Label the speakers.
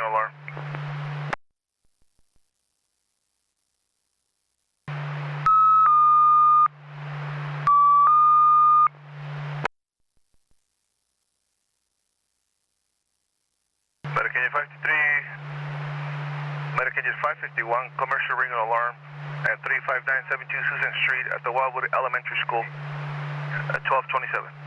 Speaker 1: alarm. Medicaid 553, Medicaid 551, commercial ring alarm at 35972 Susan Street at the Wildwood Elementary School at 1227.